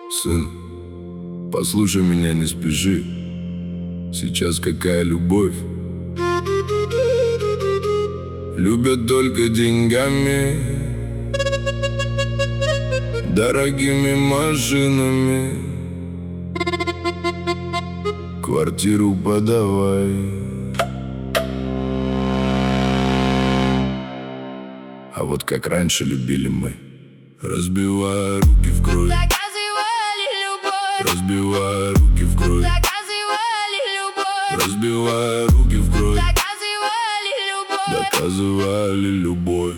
Сын, послушай меня, не спеши. Сейчас какая любовь? Любят только деньгами, дорогими машинами. Квартиру подавай. А вот как раньше любили мы, разбивая руки в кровь. Разбивая руки в кровь. Разбивая руки в кровь. Доказывали любовь.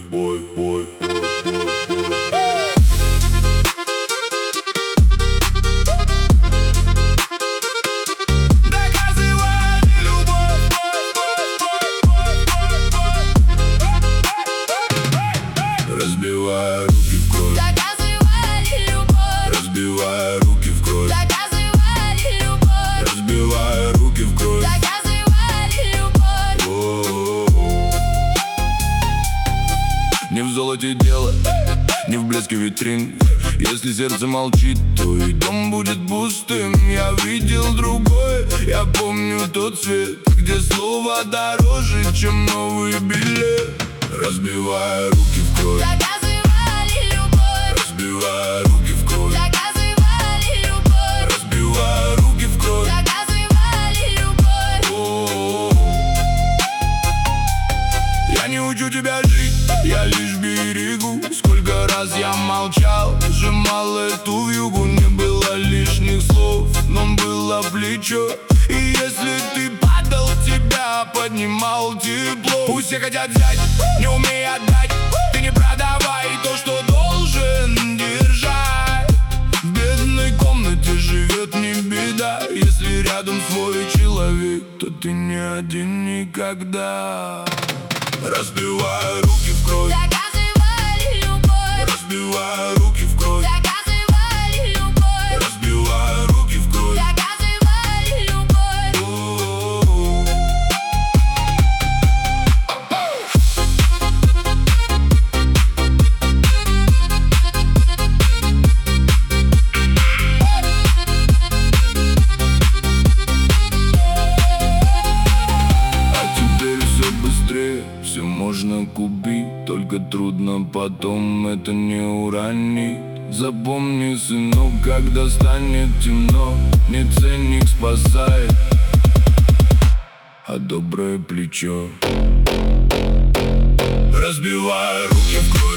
Разбивая руки в кровь. Разбивая руки в кровь. Разбивая руки в кровь. Не в золоте дело, не в блеске витрин. Если сердце молчит, то и дом будет пустым. Я видел другой, я помню тот свет, где слово дороже, чем новый билет. Разбивая руки в кровь. Разбивая руки в кровь. Разбивая руки в кровь. Я не учу тебя жить, я лишь берегу. Сколько раз я молчал, сжимал эту вьюгу. Не было лишних слов, но было плечо. И если ты падал, тебя поднимал тепло. Пусть все хотят взять, не умея отдать. Ты не продавай то, что должен держать. В бедной комнате живет не беда. Если рядом свой человек, то ты не один никогда. Разбивая руки в кровь. Разбивая руки в кровь. Разбивая руки в кровь. Все можно купить, только трудно потом это не уронить. Запомни, сынок, когда станет темно, не ценник спасает, а доброе плечо. Разбивая руки в кровь.